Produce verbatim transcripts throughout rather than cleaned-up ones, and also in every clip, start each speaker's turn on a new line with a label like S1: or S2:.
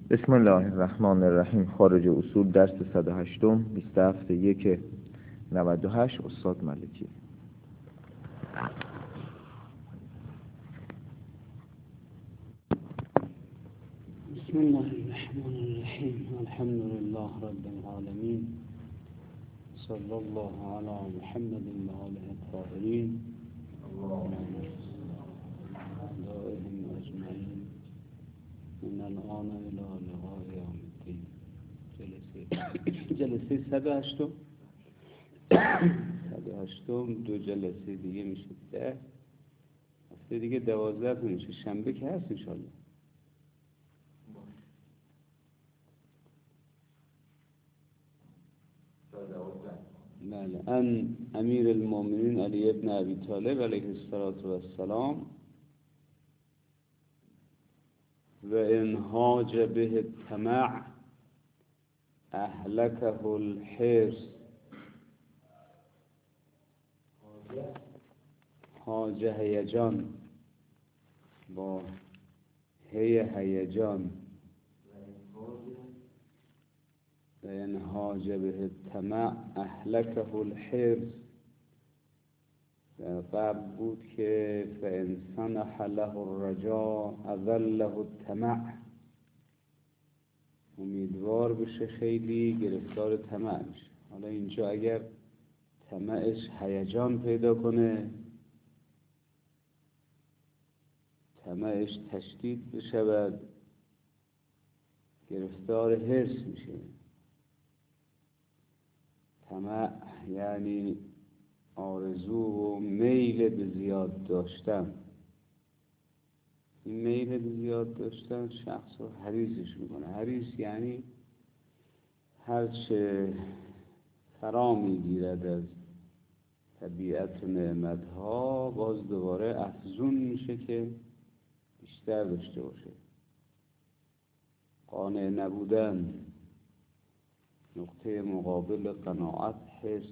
S1: بسم الله الرحمن الرحیم. خارج اصول درس صد و هشت بیست و هفت یک نود و هشت استاد ملکی.
S2: بسم الله الرحمن الرحیم. الحمد لله رب العالمین، صلی الله علی محمد و آله الطاهرین دائهم اجمعین من الان الی لقاء یوم الدین. جلسه جلسه صد و هشت صد و هشت دو جلسه دیگه میشه ده هفته دیگه دوازده میشه، شنبه که هست انشالله. بله. ان امیر المؤمنین علی ابن ابی طالب علیه السلام و انهاج به الطمع اهلکه الحرص. هاج هیجان با هی هیجان و انهاج به الطمع اهلکه الحرص. در قبل بود که فانسنح له الرجاء اذله الطمع. امیدوار بشه خیلی گرفتار طمع میشه. حالا اینجا اگر طمعش هیجان پیدا کنه، طمعش تشدید بشود، گرفتار حرص میشه. طمع یعنی آرزو و میل به زیاد داشتن. این میل به زیاد داشتن شخص رو حریصش میکنه. حریص یعنی هرچه فرا میگیرد از طبیعت و نعمتها باز دوباره افزون میشه که بیشتر داشته باشه. قانع نبودن، نقطه مقابل قناعت حرص.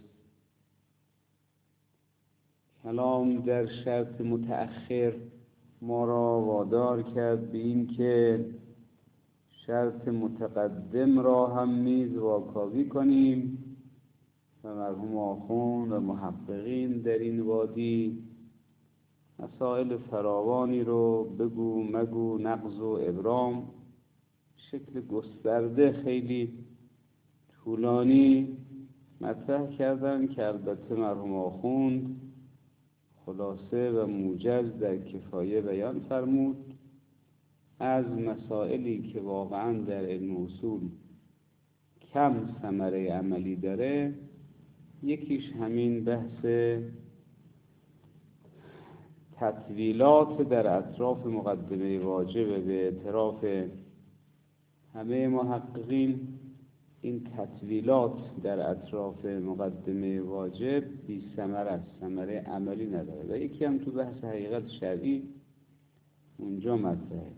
S2: کلام در شرط متأخر ما را وادار کرد به این که شرط متقدم را هم نیز واکاوی کنیم و مرحوم آخوند و محققین در این وادی مسائل فراوانی رو بگو مگو نقض و ابرام شکل گسترده خیلی طولانی مطرح کردن که البته مرحوم آخوند خلاصه و موجز در کفایه بیان فرمود. از مسائلی که واقعا در علم اصول کم ثمره عملی داره، یکیش همین بحث تطویلات در اطراف مقدمه واجب. به اعتراف همه محققین این تطویلات در اطراف مقدمه واجب بی ثمر است، ثمره عملی نداره. و یکی هم تو بحث حقیقت شرعی اونجا مطرحه.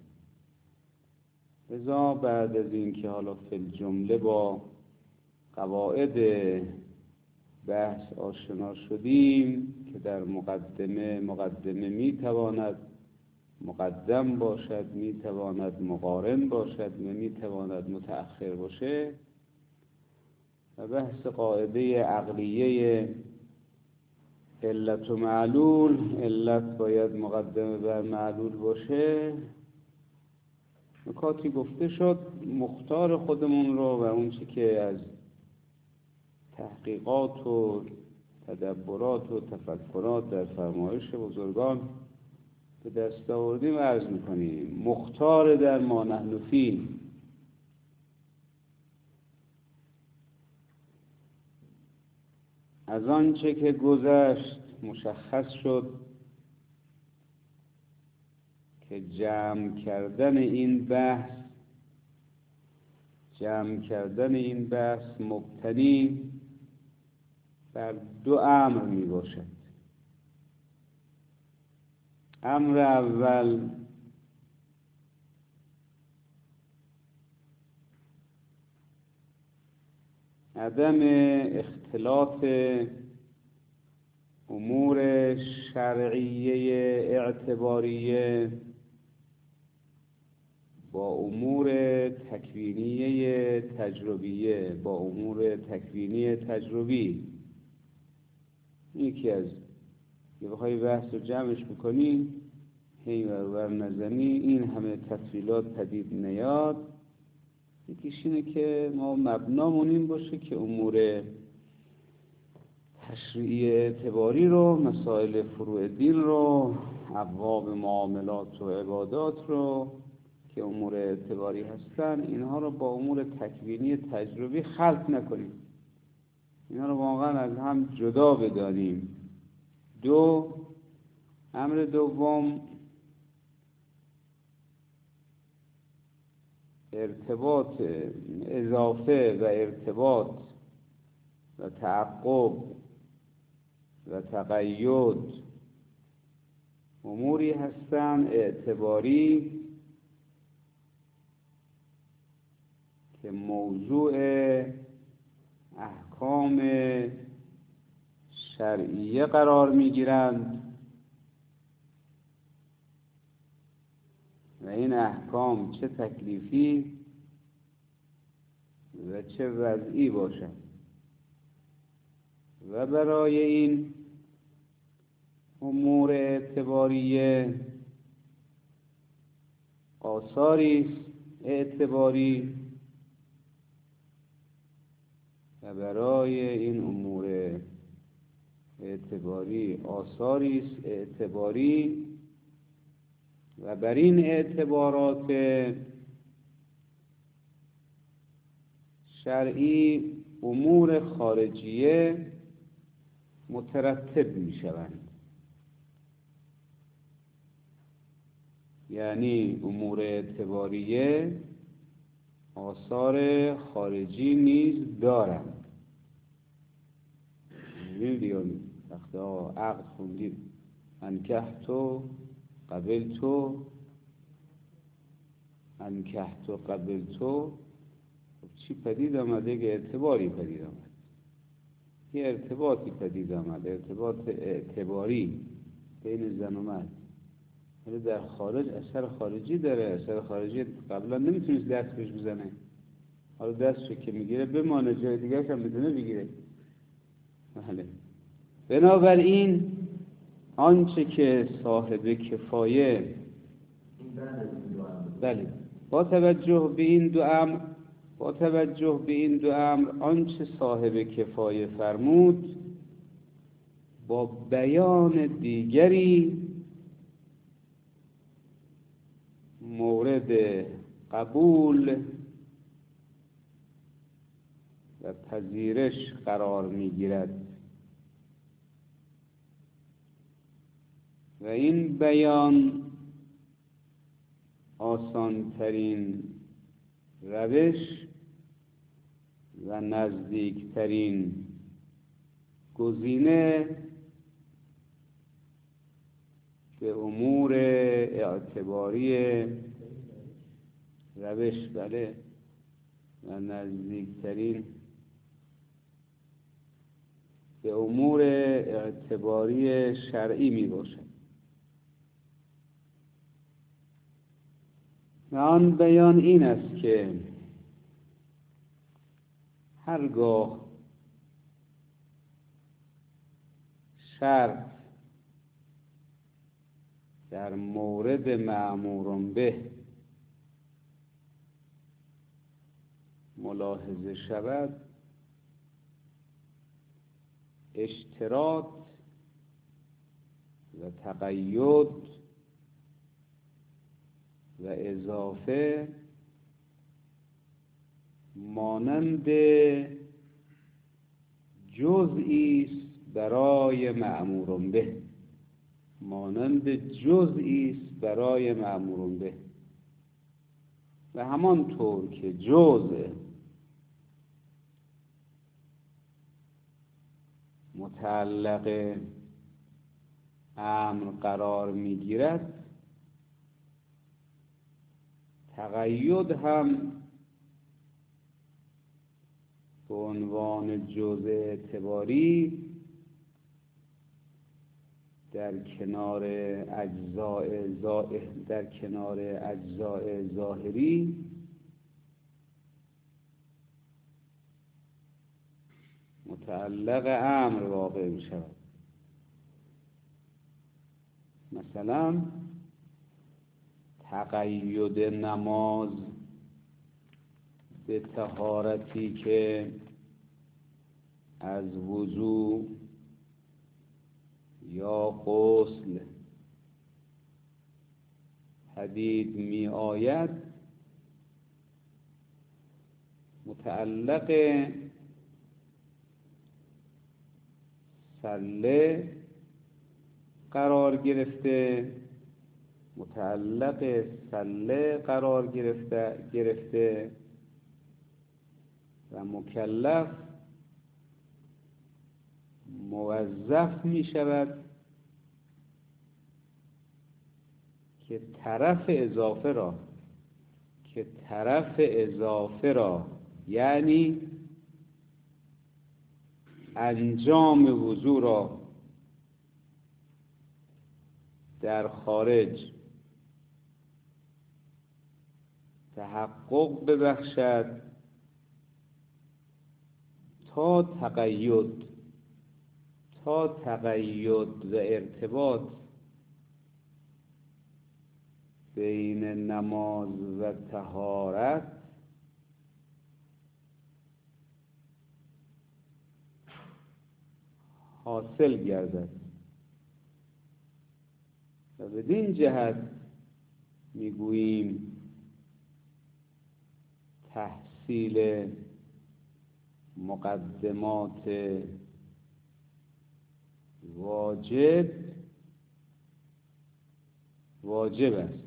S2: لذا بعد از این که حالا فی الجمله با قواعد بحث آشنا شدیم که در مقدمه مقدمه میتواند مقدم باشد، میتواند مقارن باشد و میتواند متأخر باشه، و بحث قاعده عقلیه علت و معلول، علت باید مقدمه بر معلول باشه، نکاتی گفته شد. مختار خودمون رو و اون چی که از تحقیقات و تدبرات و تفکرات در فرمایش بزرگان به دست آوردیم عرض میکنیم. مختار در ما نحن فیه، از آنچه که گذشت مشخص شد که جمع کردن این بحث جمع کردن این بحث مبتنی بر دو امر می باشد. امر اول عدم اختلاط امور شرعیه اعتباریه با امور تکوینی تجربیه، با امور تکوینی تجربی. یکی از یه بخوای بحث رو جمعش بکنی، هی ورور نزنی، این همه تفصیلات پدید نیاد. یکیش اینه که ما مبنامون این باشه که امور تشریعی اعتباری رو، مسائل فروع دین رو، ابواب معاملات و عبادات رو که امور اعتباری هستن، اینها رو با امور تکوینی تجربی خلط نکنیم، اینها رو واقعا از هم جدا بدانیم. دو، امر دوم، ارتباط اضافه و ارتباط و تعقب و تقید اموری هستن اعتباری که موضوع احکام شرعیه قرار میگیرند و این احکام چه تکلیفی و چه وضعی باشند و برای این امور اعتباریه آثاری اعتباری و برای این امور اعتباری آثاری اعتباری و بر این اعتبارات شرعی امور خارجیه مترتب می شوند. یعنی امور اعتباریه آثار خارجی نیز دارند. میلیون وقتی عقد خوندید انکحتو قبلتو انکحتو قبلتو، چی پدید آمده؟ که اعتباری پدید آمد، یه ارتباطی پدید آمد، ارتباط اعتباری بین زن و مرد. ولی در خارج اثر خارجی داره، اثر خارجی قبلا نمیتونست دست بهش بزنه، حالا دستش که میگیره بمانه، جای دیگه هم بتونه بگیره. بله. بنابراین آنچه که صاحب کفایه، بله، با توجه به این دو امر با توجه به این دو امر آنچه صاحب کفایه فرمود با بیان دیگری مورد قبول و پذیرش قرار می‌گیرد و این بیان آسان‌ترین روش و نزدیکترین گزینه به امور اعتباری روش بله و نزدیکترین به امور اعتباری شرعی می باشد. و آن بیان این است که هرگاه شرط در مورد مأمور به ملاحظه شود، اشتراط و تقید و اضافه مانند جزئی است برای مأمور به، مانند جزئی است برای مأمور به. و همانطور که جزء متعلق امر قرار میگیرد، تقید هم به عنوان جزء اعتباری در کنار اجزاء ظاهر در کنار اجزاء ظاهری متعلق امر واقع می شود. مثلا تقید نماز به طهارتی که از وضو یا غسل پدید می آید متعلق صله قرار گرفته متعلق صله قرار گرفته گرفته و مکلف موظف می شود که طرف اضافه را که طرف اضافه را یعنی انجام وضو را در خارج تحقق ببخشد تا تقید تا تقید و ارتباط بین نماز و طهارت حاصل گردد و بدین جهت میگوییم تحصیل مقدمات واجب واجب است.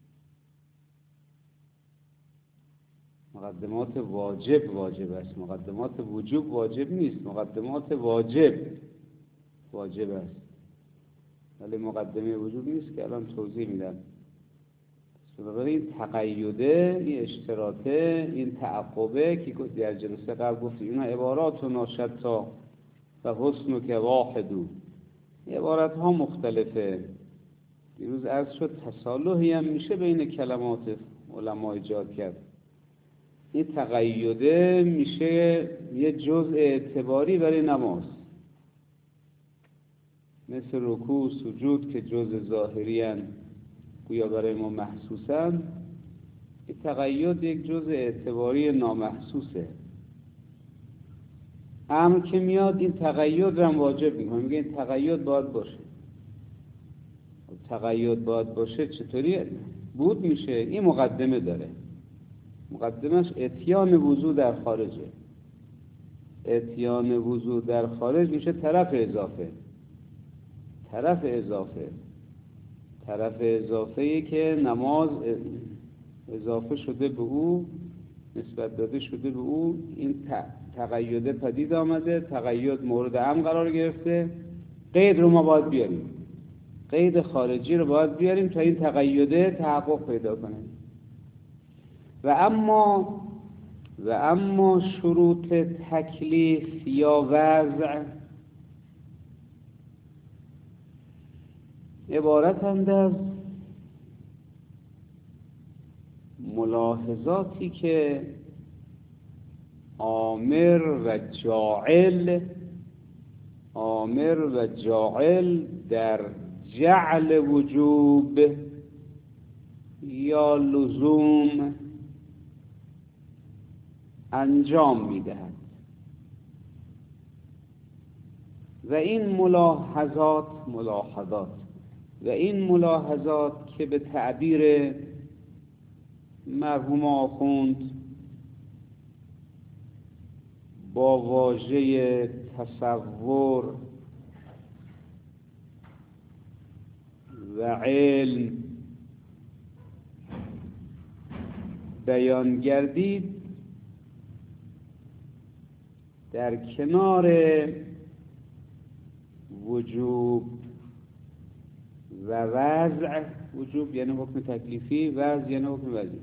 S2: مقدمات واجب واجب است. مقدمات وجوب واجب نیست. مقدمات واجب واجب است. ولی مقدمه وجوب نیست که الان توضیح میدم. بنابراین تقیده، این اشتراطه، این تعقبه که در جلسه قبل گفتیم اینا عبارات و ناشتا و حسن که واحدو، عبارت ها مختلفه. دیروز عرض شد تصالحی هم میشه بین کلمات علما ایجاد کرد. این تقیده میشه یه جزء اعتباری برای نماز، مثل رکوع سجود که جزء ظاهری هستند گویا برای ما محسوسن. این تقید یک جزء اعتباری نامحسوسه. امر که میاد این تقید رو هم واجب میکنه، میگه این تقید باید باشه. تقید باید باشه چطوری بود میشه؟ این مقدمه داره. مقدمش اتیان وضو در خارجه. اتیان وضو در خارج میشه طرف اضافه. طرف اضافه طرف اضافه‌ای که نماز اضافه شده به او، نسبت داده شده به او. این تقیده پدید آمده، تقید مورد امر قرار گرفته. قید رو ما باید بیاریم، قید خارجی رو باید بیاریم تا این تقیده تحقق پیدا کنه. و اما و اما شروط تکلیف یا وضع عبارتند از ملاحظاتی که آمر و جاعل آمر و جاعل در جعل وجوب یا لزوم انجام میدهد. و این ملاحظات ملاحظات و این ملاحظات که به تعبیر مرحوم آخوند با واژه تصور و علم بیان گردید، در کنار وجوب و وضع، وجوب یعنی حکم تکلیفی، وضع یعنی حکم وضعی،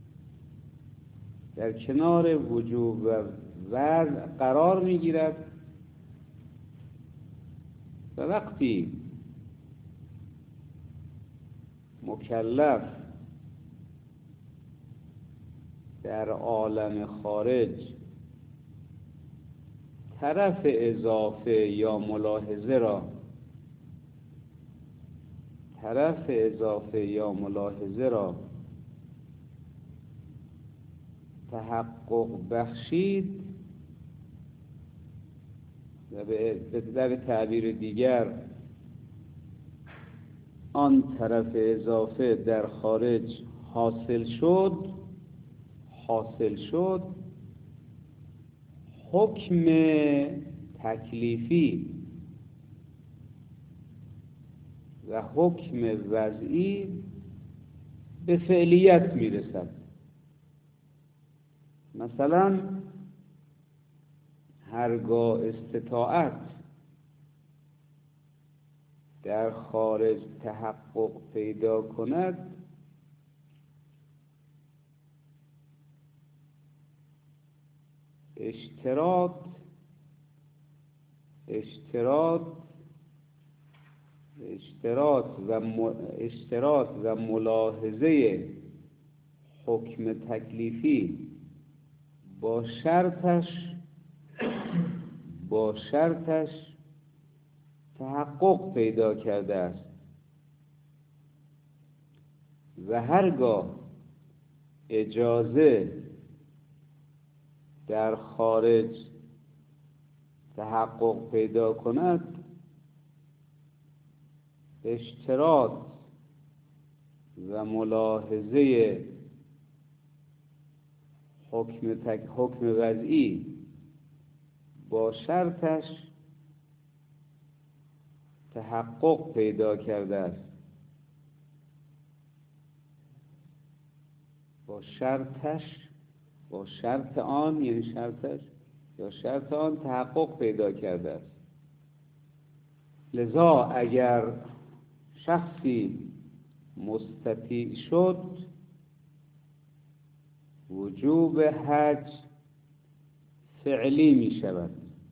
S2: در کنار وجوب و وضع قرار میگیرد. و وقتی مکلف در عالم خارج طرف اضافه یا ملاحظه را طرف اضافه یا ملاحظه را تحقق بخشید و به تعبیر دیگر آن طرف اضافه در خارج حاصل شد حاصل شد حکم تکلیفی و حکم وضعی به فعلیت میرسد. مثلا هرگاه استطاعت در خارج تحقق پیدا کند، اشتراط اشتراط اشتراط و اشتراط و ملاحظه حکم تکلیفی با شرطش با شرطش تحقق پیدا کرده است و هرگاه اجازه در خارج تحقق پیدا کند، اشتراط و ملاحظه حکم تک حکم وضعی با شرطش تحقق پیدا کرده است. با شرطش با شرط آن یعنی شرطش یا شرط آن تحقق پیدا کرده است. لذا اگر شخصی مستطیع شد، وجوب حج فعلی می شود،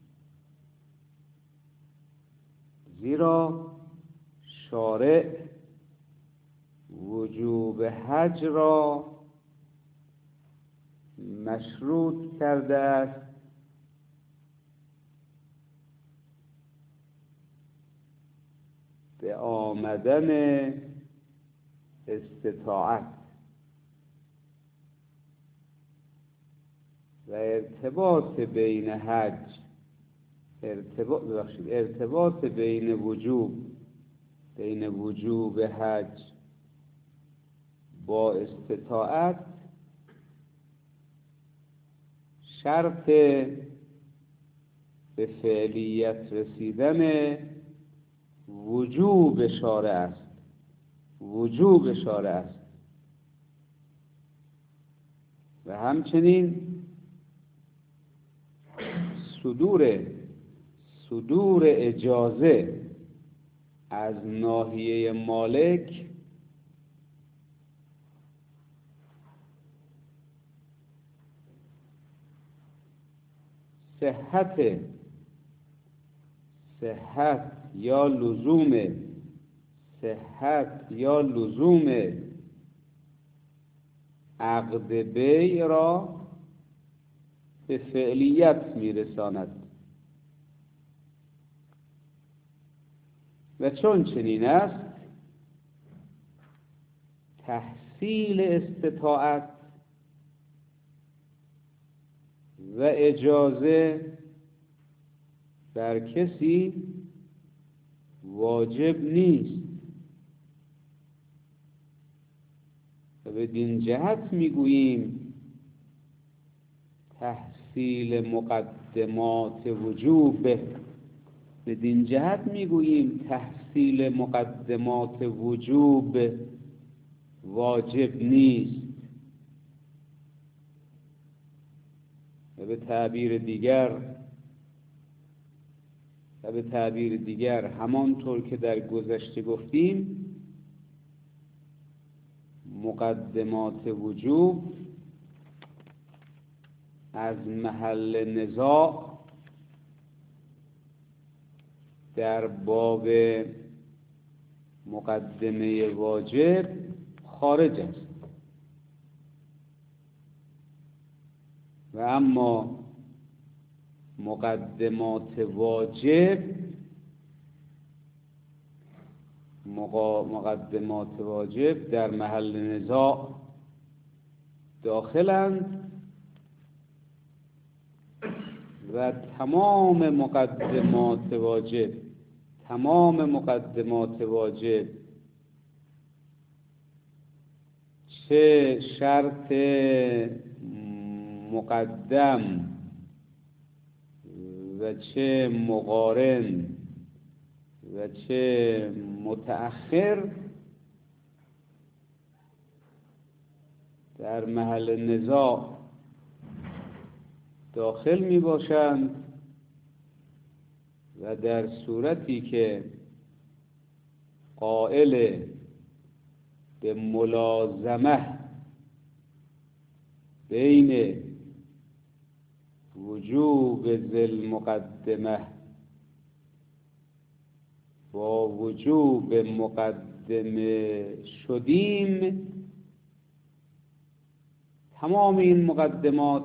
S2: زیرا شارع وجوب حج را مشروط کرده است به آمدن استطاعت و ارتباط بین حج ارتباط ببخشید ارتباط بین وجوب بین وجوب حج با استطاعت شرط به فعلیت رسیدن وجوب شارع است وجوب شارع است و همچنین صدور صدور اجازه از ناحیه مالک صحت صحت یا لزوم صحت یا لزوم عقد بیع را به فعلیت میرساند و چون چنین است تحصیل استطاعت و اجازه بر کسی واجب نیست و بدین جهت میگوییم تحصیل مقدمات وجوب بدین جهت میگوییم تحصیل مقدمات وجوب واجب نیست و به تعبیر دیگر و به تعبیر دیگر همانطور که در گذشته گفتیم مقدمات وجوب از محل نزاع در باب مقدمه واجب خارج است. و اما مقدمات واجب مقدمات واجب در محل نزاع داخلند و تمام مقدمات واجب تمام مقدمات واجب چه شرط مقدم و چه مقارن و چه متأخر در محل نزاع داخل می باشند و در صورتی که قائل به ملازمه بین وجوب ذی مقدمه با وجوب مقدمه شدیم، تمام این مقدمات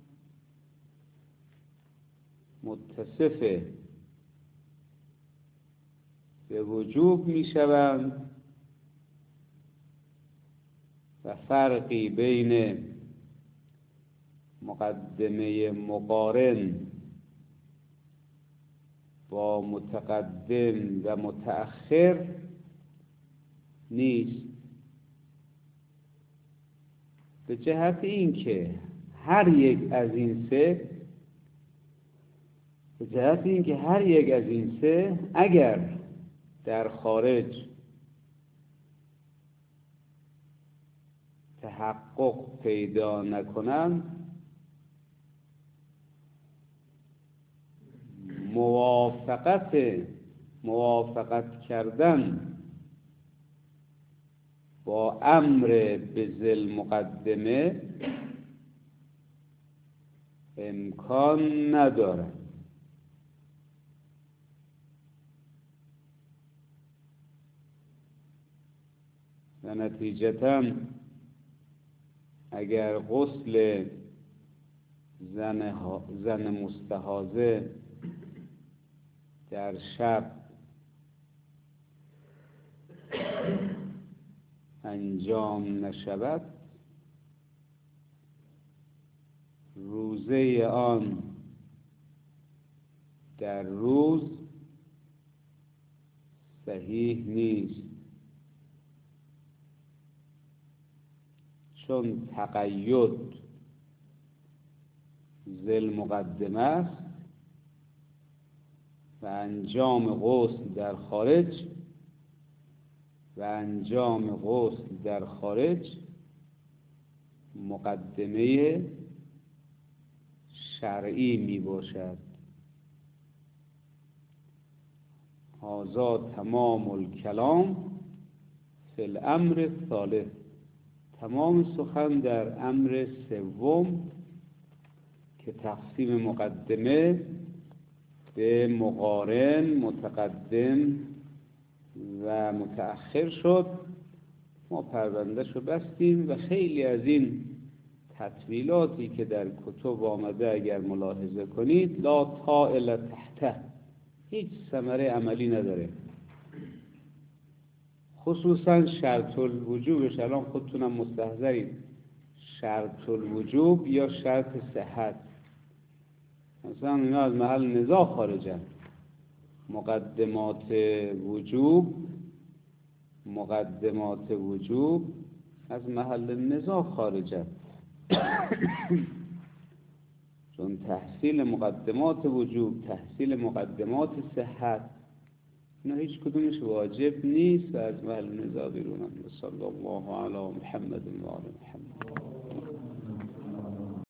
S2: متصف به وجوب می شوند و فرقی بین مقدمه مقارن با متقدم و متأخر نیست، به جهت اینکه هر یک از این سه به جهت اینکه هر یک از این سه اگر در خارج تحقق پیدا نکنند، موافقت موافقت کردن با امر به ذی مقدمه امکان ندارد. و نتیجتاً اگر غسل زن, زن مستحاضه در شب انجام نشود، روزه آن در روز صحیح نیست، چون تقید ذی مقدمه است و انجام غسل در خارج و انجام غسل در خارج مقدمه شرعی می باشد. هذا تمام الکلام فی الامر الثالث، تمام سخن در امر سوم که تقسیم مقدمه به مقارن، متقدم و متأخر شد. ما پروندهشو بستیم و خیلی از این تطویلاتی که در کتب آمده اگر ملاحظه کنید لا طائل تحته، هیچ ثمره عملی نداره، خصوصا شرط الوجوبش. الان خودتونم مستحضرید شرط الوجوب یا شرط صحت، مثلا اینا از محل نزاع خارجن. مقدمات وجوب مقدمات وجوب از محل نزاع خارجن چون تحصیل مقدمات وجوب، تحصیل مقدمات صحت، اینا هیچ کدومش واجب نیست و از محل نزاع بیرونن. صلی الله علی محمد و آل محمد.